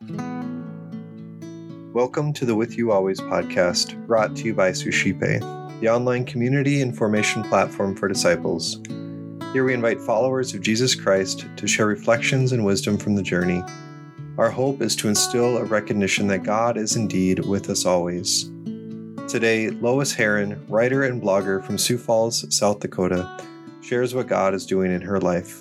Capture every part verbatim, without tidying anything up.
Welcome to the With You Always podcast, brought to you by Suscipe, the online community and formation platform for disciples. Here we invite followers of Jesus Christ to share reflections and wisdom from the journey. Our hope is to instill a recognition that God is indeed with us always. Today, Lois Heron, writer and blogger from Sioux Falls, South Dakota, shares what God is doing in her life.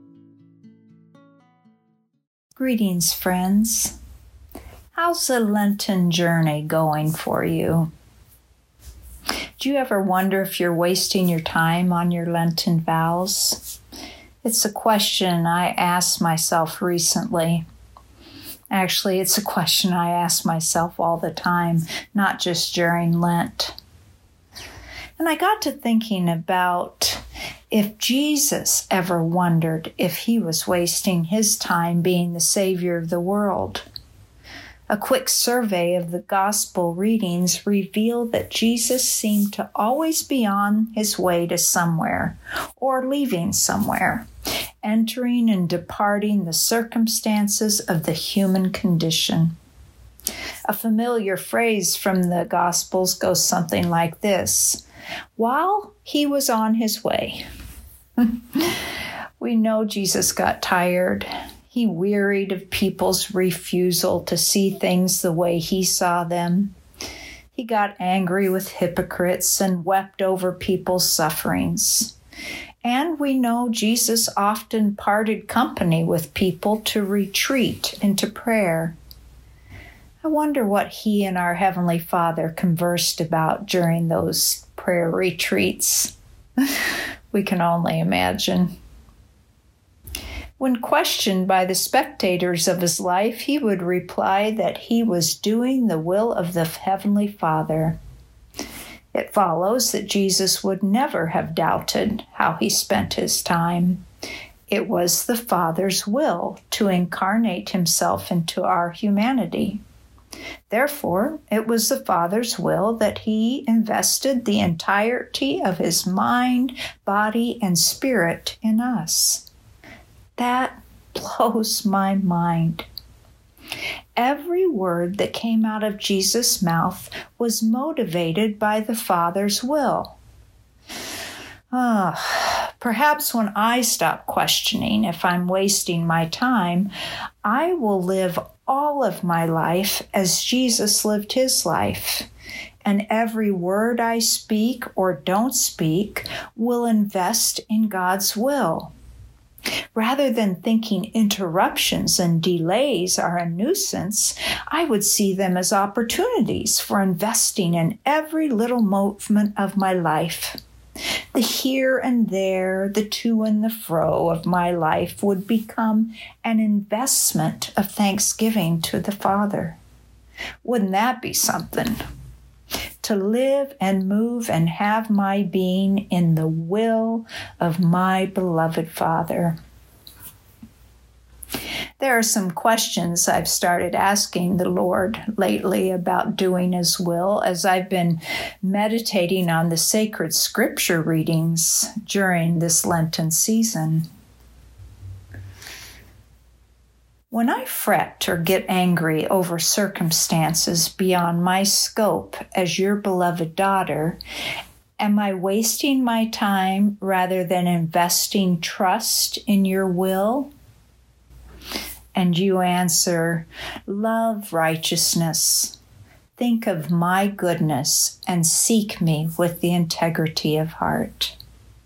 Greetings, friends. How's the Lenten journey going for you? Do you ever wonder if you're wasting your time on your Lenten vows? It's a question I asked myself recently. Actually, it's a question I ask myself all the time, not just during Lent. And I got to thinking about if Jesus ever wondered if he was wasting his time being the Savior of the world. A quick survey of the gospel readings revealed that Jesus seemed to always be on his way to somewhere or leaving somewhere, entering and departing the circumstances of the human condition. A familiar phrase from the Gospels goes something like this: while he was on his way. We know Jesus got tired. He wearied of people's refusal to see things the way he saw them. He got angry with hypocrites and wept over people's sufferings. And we know Jesus often parted company with people to retreat into prayer. I wonder what he and our Heavenly Father conversed about during those prayer retreats. We can only imagine. When questioned by the spectators of his life, he would reply that he was doing the will of the Heavenly Father. It follows that Jesus would never have doubted how he spent his time. It was the Father's will to incarnate himself into our humanity. Therefore, it was the Father's will that he invested the entirety of his mind, body, and spirit in us. That blows my mind. Every word that came out of Jesus' mouth was motivated by the Father's will. Ah, perhaps when I stop questioning if I'm wasting my time, I will live all of my life as Jesus lived his life. And every word I speak or don't speak will invest in God's will. Rather than thinking interruptions and delays are a nuisance, I would see them as opportunities for investing in every little movement of my life. The here and there, the to and the fro of my life would become an investment of thanksgiving to the Father. Wouldn't that be something? To live and move and have my being in the will of my beloved Father. There are some questions I've started asking the Lord lately about doing his will as I've been meditating on the sacred scripture readings during this Lenten season. When I fret or get angry over circumstances beyond my scope as your beloved daughter, am I wasting my time rather than investing trust in your will? And you answer, love righteousness. Think of my goodness and seek me with the integrity of heart.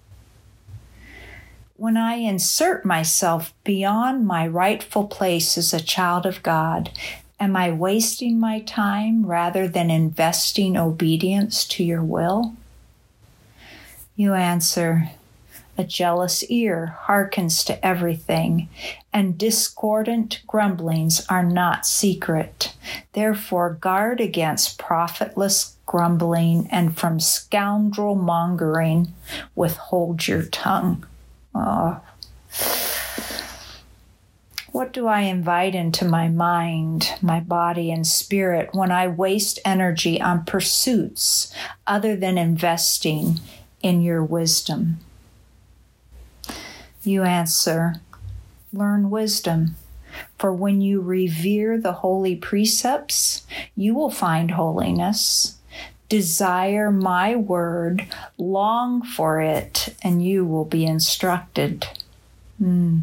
When I insert myself beyond my rightful place as a child of God, am I wasting my time rather than investing obedience to your will? You answer, a jealous ear hearkens to everything, and discordant grumblings are not secret. Therefore, guard against profitless grumbling, and from scoundrel mongering withhold your tongue. Oh. What do I invite into my mind, my body, and spirit when I waste energy on pursuits other than investing in your wisdom? You answer, learn wisdom. For when you revere the holy precepts, you will find holiness. Desire my word, long for it, and you will be instructed. Hmm.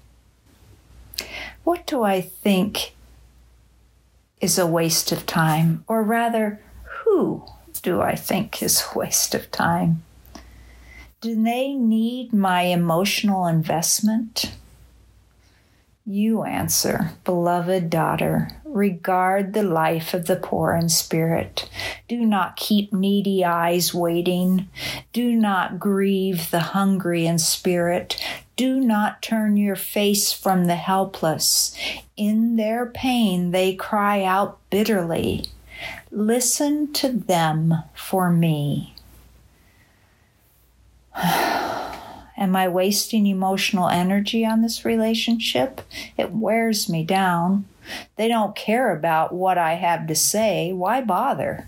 What do I think is a waste of time? Or rather, who do I think is a waste of time? Do they need my emotional investment? You answer, beloved daughter, regard the life of the poor in spirit. Do not keep needy eyes waiting. Do not grieve the hungry in spirit. Do not turn your face from the helpless. In their pain, they cry out bitterly. Listen to them for me. Am I wasting emotional energy on this relationship? It wears me down. They don't care about what I have to say. Why bother?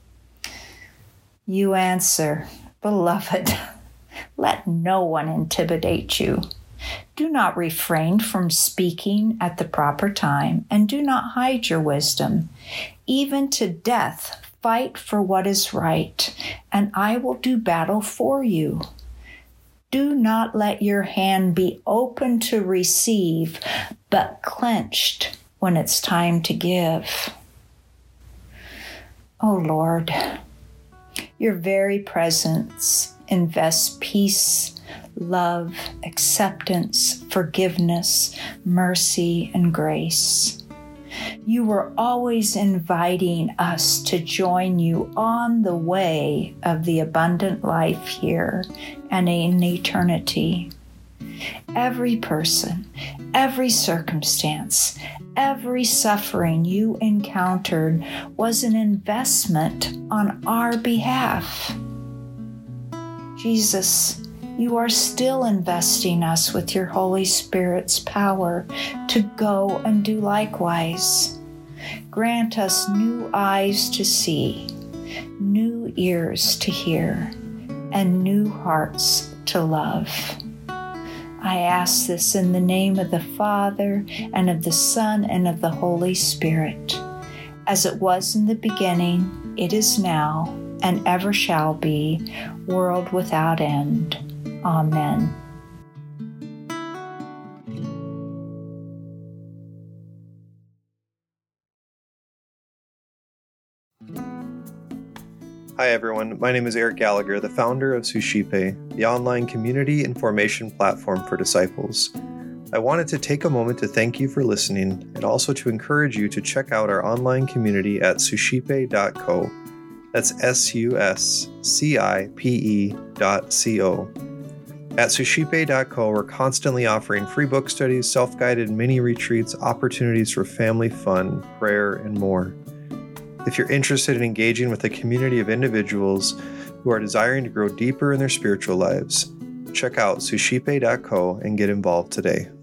You answer, beloved, let no one intimidate you. Do not refrain from speaking at the proper time, and do not hide your wisdom. Even to death, fight for what is right, and I will do battle for you. Do not let your hand be open to receive, but clenched when it's time to give. Oh Lord, your very presence invests peace, love, acceptance, forgiveness, mercy, and grace. You were always inviting us to join you on the way of the abundant life here and in eternity. Every person, every circumstance, every suffering you encountered was an investment on our behalf. Jesus, you are still investing us with your Holy Spirit's power to go and do likewise. Grant us new eyes to see, new ears to hear, and new hearts to love. I ask this in the name of the Father, and of the Son, and of the Holy Spirit. As it was in the beginning, it is now, and ever shall be, world without end. Amen. Hi everyone, my name is Eric Gallagher, the founder of Suscipe, the online community and formation platform for disciples. I wanted to take a moment to thank you for listening and also to encourage you to check out our online community at suscipe dot co. That's S U S C I P E dot C O. At suscipe dot co, we're constantly offering free book studies, self-guided mini retreats, opportunities for family fun, prayer, and more. If you're interested in engaging with a community of individuals who are desiring to grow deeper in their spiritual lives, check out suscipe dot co and get involved today.